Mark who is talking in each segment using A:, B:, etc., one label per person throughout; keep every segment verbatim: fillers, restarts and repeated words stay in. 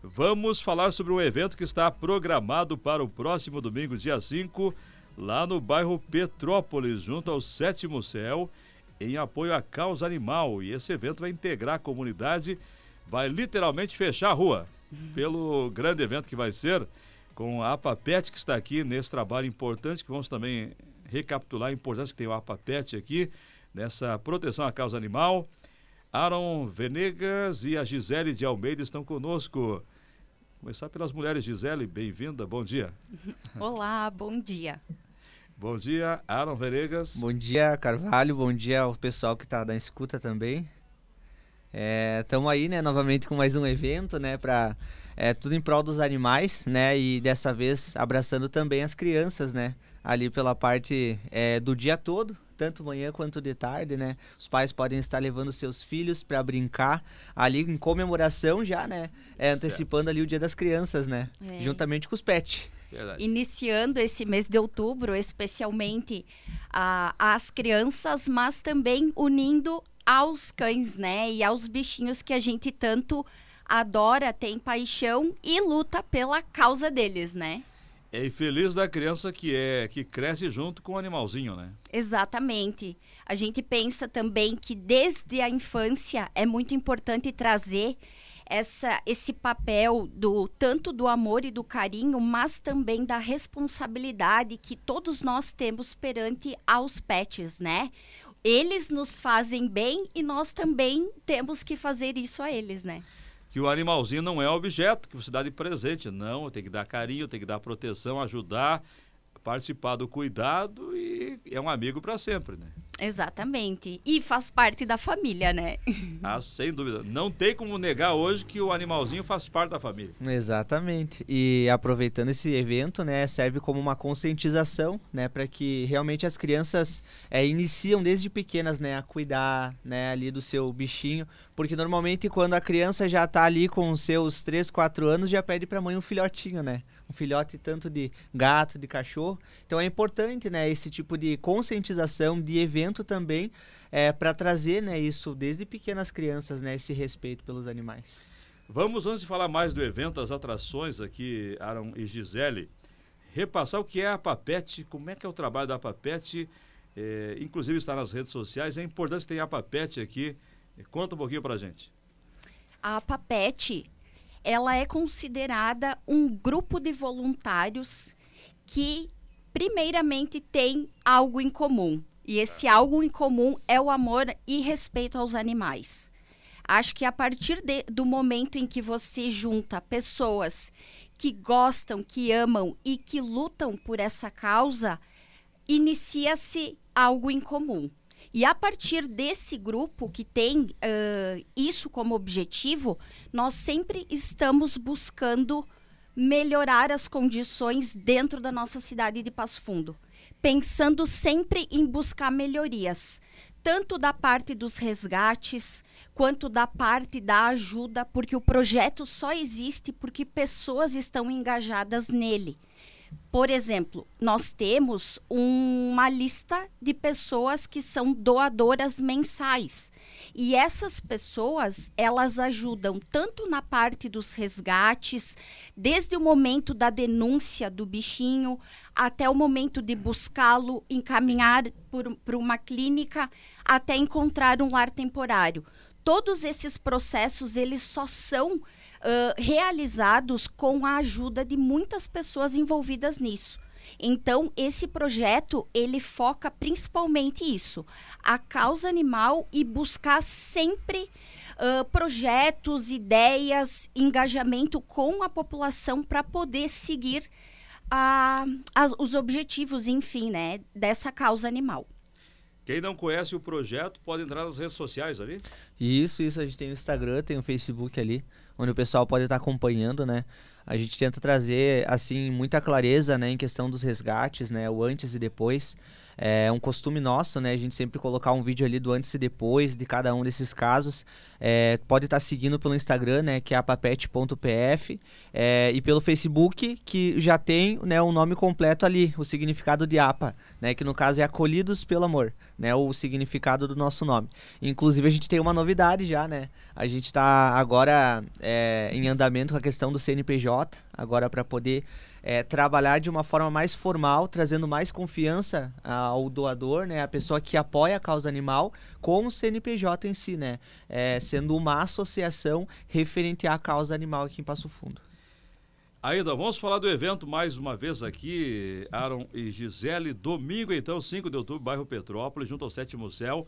A: Vamos falar sobre um evento que está programado para o próximo domingo, dia cinco, lá no bairro Petrópolis, junto ao Sétimo Céu, em apoio à causa animal. E esse evento vai integrar a comunidade, vai literalmente fechar a rua, pelo grande evento que vai ser, com a APAPET, que está aqui nesse trabalho importante, que vamos também recapitular a importância que tem o APAPET aqui, nessa proteção à causa animal. Aaron Venegas e a Gisele de Almeida estão conosco. Começar pelas mulheres. Gisele, bem-vinda, bom dia.
B: Olá, bom dia.
A: Bom dia, Aaron Venegas.
C: Bom dia, Carvalho, bom dia ao pessoal que está na escuta também. Estamos é, aí, né, novamente com mais um evento, né, para é, tudo em prol dos animais, né, e dessa vez abraçando também as crianças, né, ali pela parte é, do dia todo, tanto manhã quanto de tarde, né, os pais podem estar levando seus filhos para brincar ali em comemoração já, né, é, antecipando ali o Dia das Crianças, né, é. juntamente com os pets.
B: Verdade. Iniciando esse mês de outubro, especialmente a, as crianças, mas também unindo aos cães, né? E aos bichinhos que a gente tanto adora, tem paixão e luta pela causa deles, né?
A: É, e feliz da criança que é que cresce junto com o animalzinho, né?
B: Exatamente. A gente pensa também que desde a infância é muito importante trazer essa, esse papel do tanto do amor e do carinho, mas também da responsabilidade que todos nós temos perante aos pets, né? Eles nos fazem bem e nós também temos que fazer isso a eles, né?
A: Que o animalzinho não é objeto que você dá de presente, não, tem que dar carinho, tem que dar proteção, ajudar, participar do cuidado e é um amigo para sempre, né?
B: Exatamente. E faz parte da família, né?
A: Ah, sem dúvida. Não tem como negar hoje que o animalzinho faz parte da família.
C: Exatamente. E aproveitando esse evento, né, serve como uma conscientização, né, para que realmente as crianças é, iniciam desde pequenas, né, a cuidar, né, ali do seu bichinho, porque normalmente quando a criança já tá ali com os seus três, quatro anos, já pede pra mãe um filhotinho, né? Um filhote tanto de gato, de cachorro. Então é importante, né, esse tipo de conscientização, de evento também, é, para trazer, né, isso desde pequenas crianças, né, esse respeito pelos animais.
A: Vamos, antes de falar mais do evento, as atrações aqui, Aaron e Gisele, repassar o que é a APAPET, como é que é o trabalho da APAPET, é, inclusive está nas redes sociais, é importante ter a APAPET aqui. Conta um pouquinho pra gente.
B: A APAPET, ela é considerada um grupo de voluntários que, primeiramente, tem algo em comum. E esse algo em comum é o amor e respeito aos animais. Acho que a partir de, do momento em que você junta pessoas que gostam, que amam e que lutam por essa causa, inicia-se algo em comum. E a partir desse grupo que tem uh, isso como objetivo, nós sempre estamos buscando melhorar as condições dentro da nossa cidade de Passo Fundo, pensando sempre em buscar melhorias, tanto da parte dos resgates, quanto da parte da ajuda, porque o projeto só existe porque pessoas estão engajadas nele. Por exemplo, nós temos um, uma lista de pessoas que são doadoras mensais. E essas pessoas, elas ajudam tanto na parte dos resgates, desde o momento da denúncia do bichinho, até o momento de buscá-lo, encaminhar para uma clínica, até encontrar um lar temporário. Todos esses processos, eles só são Uh, realizados com a ajuda de muitas pessoas envolvidas nisso. Então, esse projeto, ele foca principalmente isso, a causa animal e buscar sempre uh, projetos, ideias, engajamento com a população para poder seguir uh, as, os objetivos, enfim, né, dessa causa animal.
A: Quem não conhece o projeto pode entrar nas redes sociais ali?
C: Isso, isso, a gente tem o Instagram, tem o Facebook ali, onde o pessoal pode estar acompanhando, né, A gente tenta trazer, assim, muita clareza, né, em questão dos resgates, né, o antes e depois. É um costume nosso, né, a gente sempre colocar um vídeo ali do antes e depois de cada um desses casos. É, pode estar seguindo pelo Instagram, né, que é apapet ponto p f, é, e pelo Facebook, que já tem, né, o nome completo ali, o significado de A P A, né, que no caso é Acolhidos pelo Amor, né, o significado do nosso nome. Inclusive a gente tem uma novidade já, né, a gente está agora é, em andamento com a questão do C N P J, agora para poder é, trabalhar de uma forma mais formal, trazendo mais confiança ao doador, né, a pessoa que apoia a causa animal, com o C N P J em si, né, é, sendo uma associação referente à causa animal aqui em Passo Fundo.
A: Aida, vamos falar do evento mais uma vez aqui, Aaron e Gisele, domingo então, cinco de outubro, bairro Petrópolis, junto ao Sétimo Céu.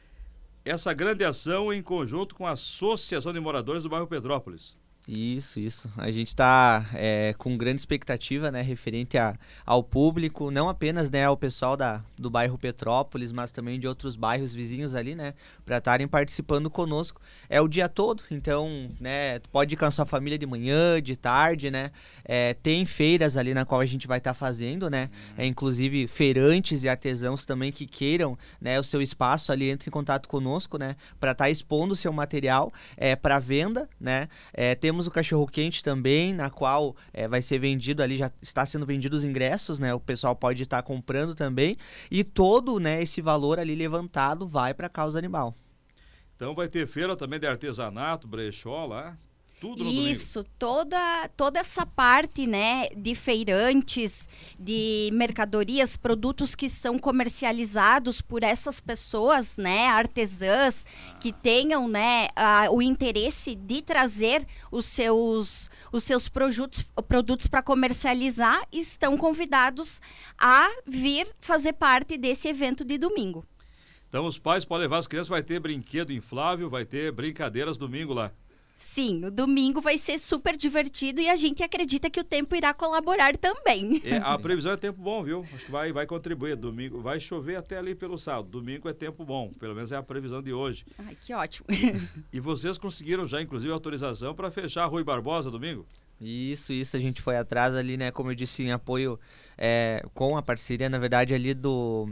A: Essa grande ação em conjunto com a Associação de Moradores do bairro Petrópolis.
C: Isso, isso. A gente está é, com grande expectativa, né, referente a, ao público, não apenas, né, ao pessoal da, do bairro Petrópolis, mas também de outros bairros vizinhos ali, né, para estarem participando conosco. É o dia todo, então, né, pode ir com a sua família de manhã, de tarde, né, é, tem feiras ali na qual a gente vai estar tá fazendo, né, é, inclusive feirantes e artesãos também que queiram, né, o seu espaço ali, entre em contato conosco, né, para estar tá expondo o seu material é, para venda, né, é, temos o cachorro-quente também, na qual é, vai ser vendido ali, já está sendo vendido os ingressos, né? O pessoal pode estar comprando também. E todo, né, esse valor ali levantado vai para a causa animal.
A: Então vai ter feira também de artesanato, brechó lá, tudo no
B: Isso,
A: domingo.
B: toda, toda essa parte, né, de feirantes, de mercadorias, produtos que são comercializados por essas pessoas, né, artesãs, ah. que tenham, né, a, o interesse de trazer os seus, os seus produtos, produtos para comercializar, estão convidados a vir fazer parte desse evento de domingo.
A: Então os pais podem levar as crianças, vai ter brinquedo inflável, vai ter brincadeiras domingo lá.
B: Sim, o domingo vai ser super divertido e a gente acredita que o tempo irá colaborar também.
A: É, a previsão é tempo bom, viu? Acho que vai, vai contribuir. Domingo vai chover até ali pelo sábado. Domingo é tempo bom, pelo menos é a previsão de hoje.
B: Ai, que ótimo.
A: E vocês conseguiram já, inclusive, autorização para fechar a Rui Barbosa domingo?
C: Isso, isso, a gente foi atrás ali, né, como eu disse, em apoio é, com a parceria, na verdade, ali do...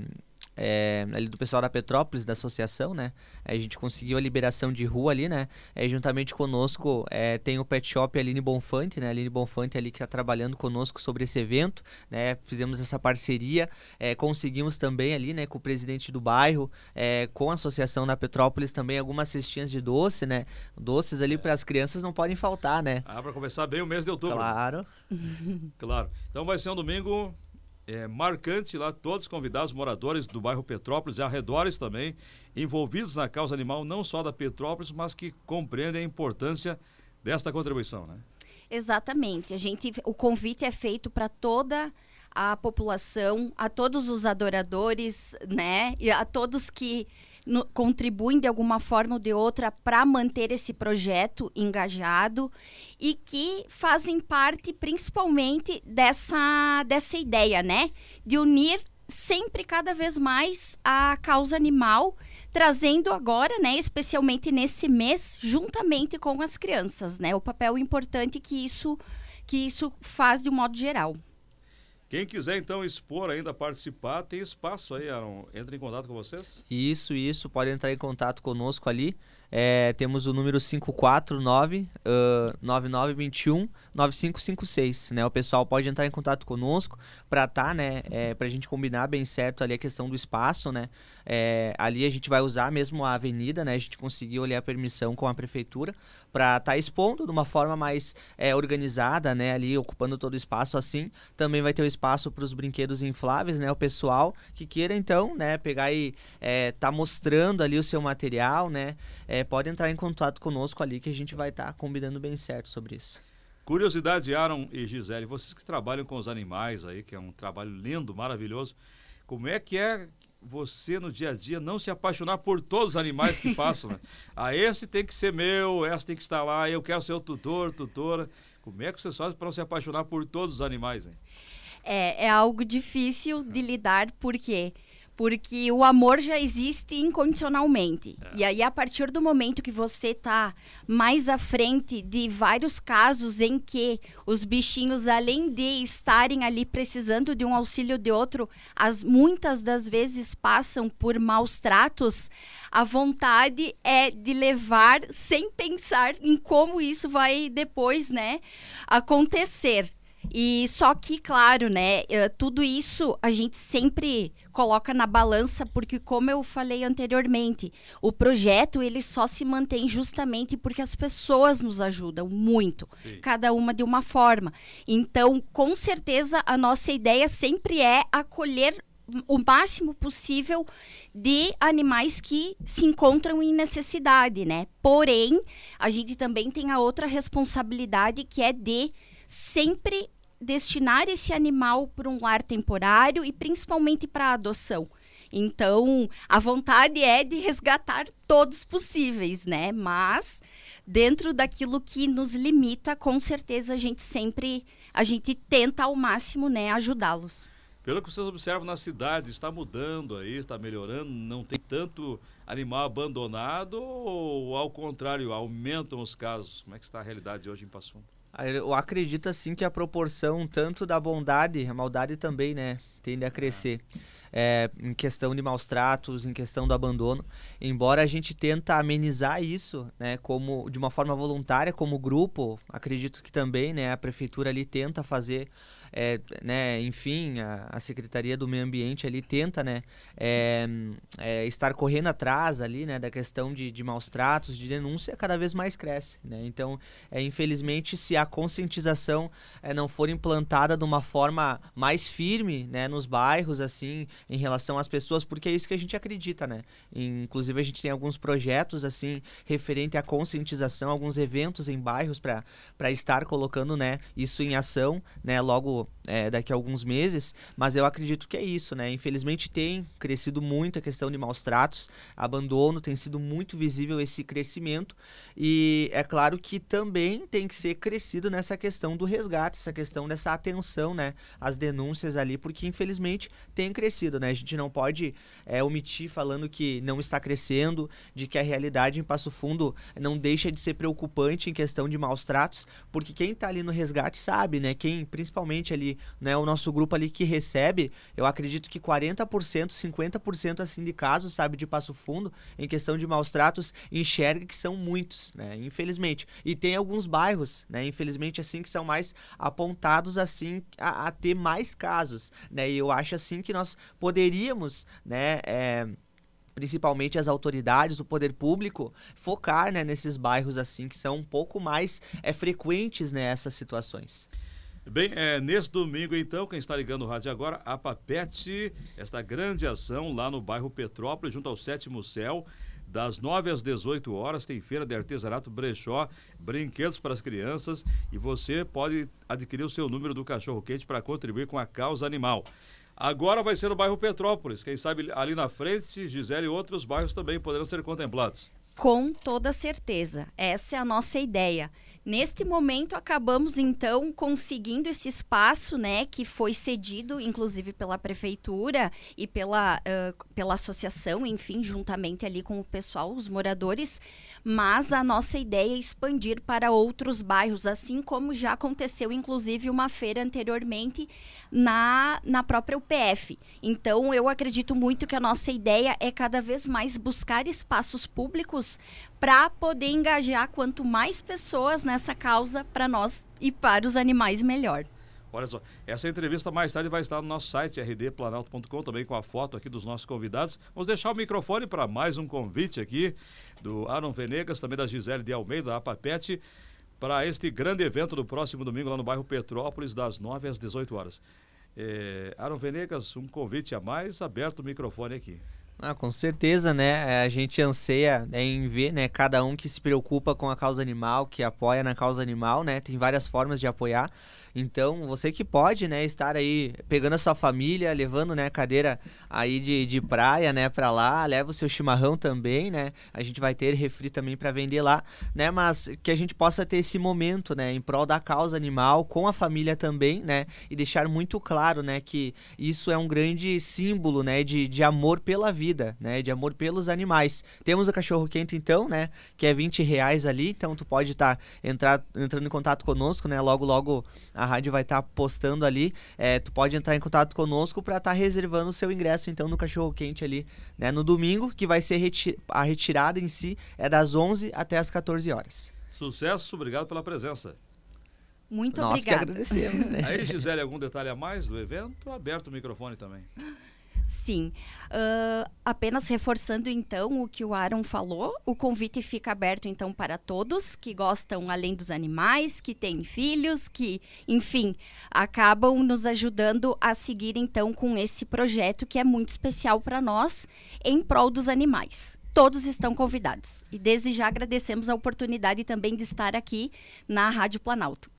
C: É, ali do pessoal da Petrópolis, da associação, né? A gente conseguiu a liberação de rua ali, né? É, juntamente conosco é, tem o Pet Shop Aline Bonfante, né? A Aline Bonfante ali que está trabalhando conosco sobre esse evento, né? Fizemos essa parceria, é, conseguimos também ali, né? Com o presidente do bairro, é, com a associação da Petrópolis também algumas cestinhas de doce, né? Doces ali para as crianças não podem faltar, né?
A: Ah, para começar bem o mês de outubro.
C: Claro.
A: Claro. Então vai ser um domingo... É marcante lá, todos convidados, moradores do bairro Petrópolis e arredores também, envolvidos na causa animal, não só da Petrópolis, mas que compreendem a importância desta contribuição, né?
B: Exatamente. A gente, o convite é feito para toda a população, a todos os adoradores, né? E a todos que no, contribuem de alguma forma ou de outra para manter esse projeto engajado e que fazem parte principalmente dessa, dessa ideia, né? De unir sempre cada vez mais a causa animal, trazendo agora, né, especialmente nesse mês, juntamente com as crianças, né? O papel importante que isso, que isso faz de um modo geral.
A: Quem quiser, então, expor ainda, participar, tem espaço aí, Aaron. Entra em contato com vocês?
C: Isso, isso. Pode entrar em contato conosco ali. É, temos o número cinco quatro nove, nove nove dois um, nove cinco cinco seis, né? O pessoal pode entrar em contato conosco para tá, né? É, pra gente combinar bem certo ali a questão do espaço, né? É, ali a gente vai usar mesmo a avenida, né? A gente conseguiu ali a permissão com a prefeitura para estar tá expondo de uma forma mais é, organizada, né? Ali ocupando todo o espaço assim. Também vai ter o espaço para os brinquedos infláveis, né? O pessoal que queira então, né? Pegar e é, tá mostrando ali o seu material, né? É, pode entrar em contato conosco ali que a gente vai estar tá combinando bem certo sobre isso.
A: Curiosidade, Aaron e Gisele, vocês que trabalham com os animais aí, que é um trabalho lindo, maravilhoso, como é que é você no dia a dia não se apaixonar por todos os animais que passam, né? Ah, esse tem que ser meu, esse tem que estar lá, eu quero ser o tutor, tutora. Como é que vocês fazem para não se apaixonar por todos os animais, hein?
B: É, é algo difícil de lidar, por quê? Porque o amor já existe incondicionalmente.
A: É.
B: E aí, a partir do momento que você tá mais à frente de vários casos em que os bichinhos, além de estarem ali precisando de um auxílio de outro, as, muitas das vezes passam por maus tratos, a vontade é de levar sem pensar em como isso vai depois, né, acontecer. E só que, claro, né, tudo isso a gente sempre coloca na balança, porque, como eu falei anteriormente, o projeto ele só se mantém justamente porque as pessoas nos ajudam muito, Sim. cada uma de uma forma. Então, com certeza, a nossa ideia sempre é acolher o máximo possível de animais que se encontram em necessidade, né? Porém, a gente também tem a outra responsabilidade, que é de sempre destinar esse animal para um lar temporário e principalmente para a adoção. Então, a vontade é de resgatar todos possíveis, né? Mas, dentro daquilo que nos limita, com certeza a gente sempre, a gente tenta ao máximo, né, ajudá-los.
A: Pelo que vocês observam na cidade, está mudando aí, está melhorando, não tem tanto animal abandonado ou, ao contrário, aumentam os casos? Como é que está a realidade hoje em Passo Fundo?
C: Eu acredito, assim, que a proporção tanto da bondade, a maldade também, né, tende a crescer. É, em questão de maus tratos, em questão do abandono. Embora a gente tenta amenizar isso, né, como, de uma forma voluntária, como grupo, acredito que também, né, a prefeitura ali tenta fazer, é, né, enfim, a, a Secretaria do Meio Ambiente ali tenta, né, é, é, estar correndo atrás ali, né, da questão de, de maus tratos, de denúncia, cada vez mais cresce, né. Então, é, infelizmente, se a conscientização é, não for implantada de uma forma mais firme, né, nos bairros, assim, em relação às pessoas, porque é isso que a gente acredita, né? Inclusive, a gente tem alguns projetos, assim, referente à conscientização, alguns eventos em bairros para para estar colocando, né, isso em ação, né, logo é, daqui a alguns meses, mas eu acredito que é isso, né? Infelizmente, tem crescido muito a questão de maus tratos, abandono, tem sido muito visível esse crescimento, e é claro que também tem que ser crescido nessa questão do resgate, essa questão dessa atenção, né, às denúncias ali, porque, infelizmente, tem crescido, né? A gente não pode é, omitir falando que não está crescendo, de que a realidade em Passo Fundo não deixa de ser preocupante em questão de maus tratos, porque quem está ali no resgate sabe, né? Quem, principalmente ali, né, o nosso grupo ali que recebe, eu acredito que quarenta por cento, cinquenta por cento assim de casos, sabe, de Passo Fundo, em questão de maus tratos, enxerga que são muitos, né? Infelizmente. E tem alguns bairros, né? Infelizmente, assim, que são mais apontados, assim, a, a ter mais casos, né? E eu acho, assim, que nós poderíamos, né, é, principalmente as autoridades, o poder público, focar, né, nesses bairros assim que são um pouco mais é, frequentes, né, essas situações.
A: Bem, é, nesse domingo, então, quem está ligando o rádio agora, a Papete, esta grande ação lá no bairro Petrópolis, junto ao Sétimo Céu, das nove às dezoito horas, tem feira de artesanato, brechó, brinquedos para as crianças, e você pode adquirir o seu número do cachorro-quente para contribuir com a causa animal. Agora vai ser no bairro Petrópolis. Quem sabe ali na frente, Gisele, e outros bairros também poderão ser contemplados.
B: Com toda certeza. Essa é a nossa ideia. Neste momento, acabamos, então, conseguindo esse espaço, né, que foi cedido, inclusive, pela prefeitura e pela, uh, pela associação, enfim, juntamente ali com o pessoal, os moradores, mas a nossa ideia é expandir para outros bairros, assim como já aconteceu, inclusive, uma feira anteriormente na, na própria U P F. Então, eu acredito muito que a nossa ideia é cada vez mais buscar espaços públicos para poder engajar quanto mais pessoas nessa causa, para nós e para os animais, melhor.
A: Olha só, essa entrevista mais tarde vai estar no nosso site, r d planalto ponto com, também com a foto aqui dos nossos convidados. Vamos deixar o microfone para mais um convite aqui do Aaron Venegas, também da Gisele de Almeida, da Papete, para este grande evento do próximo domingo lá no bairro Petrópolis, das nove às dezoito horas. É, Aaron Venegas, um convite a mais, aberto o microfone aqui.
C: Ah, com certeza, né? A gente anseia, né, em ver, né, cada um que se preocupa com a causa animal, que apoia na causa animal, né? Tem várias formas de apoiar. Então, você que pode, né, estar aí pegando a sua família, levando, né, a cadeira aí de, de praia, né, pra lá, leva o seu chimarrão também, né? A gente vai ter refri também para vender lá, né? Mas que a gente possa ter esse momento, né, em prol da causa animal, com a família também, né? E deixar muito claro, né, que isso é um grande símbolo, né, de, de amor pela vida, né, de amor pelos animais. Temos o cachorro quente, então, né, que é vinte reais ali, então tu pode estar tá, entrar, entrando em contato conosco, né, logo, logo a rádio vai estar tá postando ali, é, tu pode entrar em contato conosco para estar tá reservando o seu ingresso, então, no cachorro quente ali, né, no domingo, que vai ser reti- a retirada em si é das onze até as quatorze horas.
A: Sucesso, obrigado pela presença.
B: Muito
C: Nós
B: obrigada.
C: que agradecemos, né?
A: Aí, Gisele, algum detalhe a mais do evento? Aberto o microfone também.
B: Sim. Uh, apenas reforçando, então, o que o Aaron falou, o convite fica aberto, então, para todos que gostam, além dos animais, que têm filhos, que, enfim, acabam nos ajudando a seguir, então, com esse projeto que é muito especial para nós, em prol dos animais. Todos estão convidados. E desde já agradecemos a oportunidade também de estar aqui na Rádio Planalto.